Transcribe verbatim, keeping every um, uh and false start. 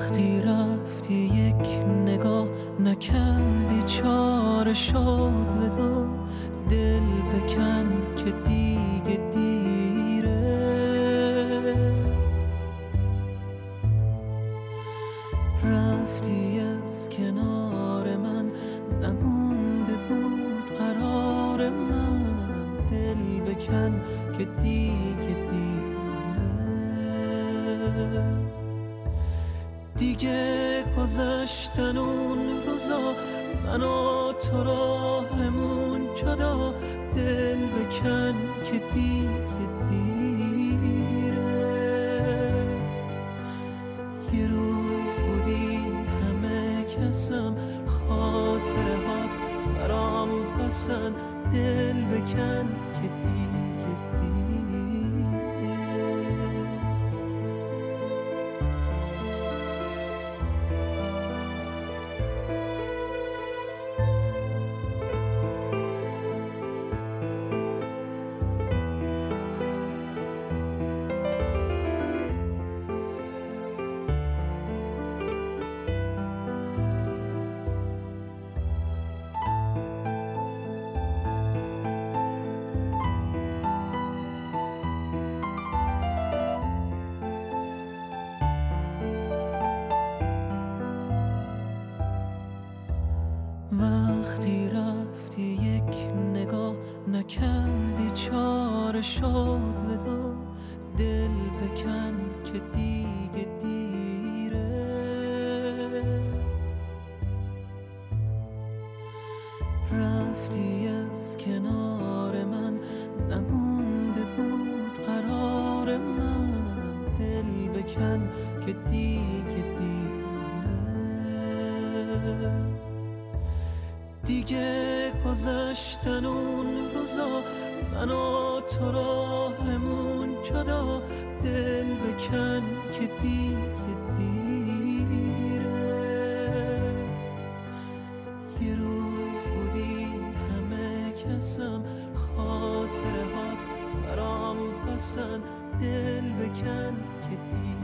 وقتی رفتی یک نگاه نکردی، چاره شد ودا، دل بکن که دیگه دیره. رفتی از کنار من، نمونده بود قرار من، دل بکن که دیگه دیره. دیگه گذشتن اون روزا، من و تو راهمون جدا، دل بکن که دیگه دیره. یه روز بودی همه کسم، خاطره هات برام پسند، دل بکن که دیگه دیره. وقتی رفتی یک نگاه نکردی، چاره شد ودا، دل بکن که دیگه دیره. رفتی از کنار من، نمونده بود قرار من، دل بکن که دیگه دیره. دیگه گذشتن اون روزا، من و تو راهمون جدا، دل بکن که دیگه دیره. یه روز بودی همه کسم، خاطره هات برام پسند، دل بکن که دیگه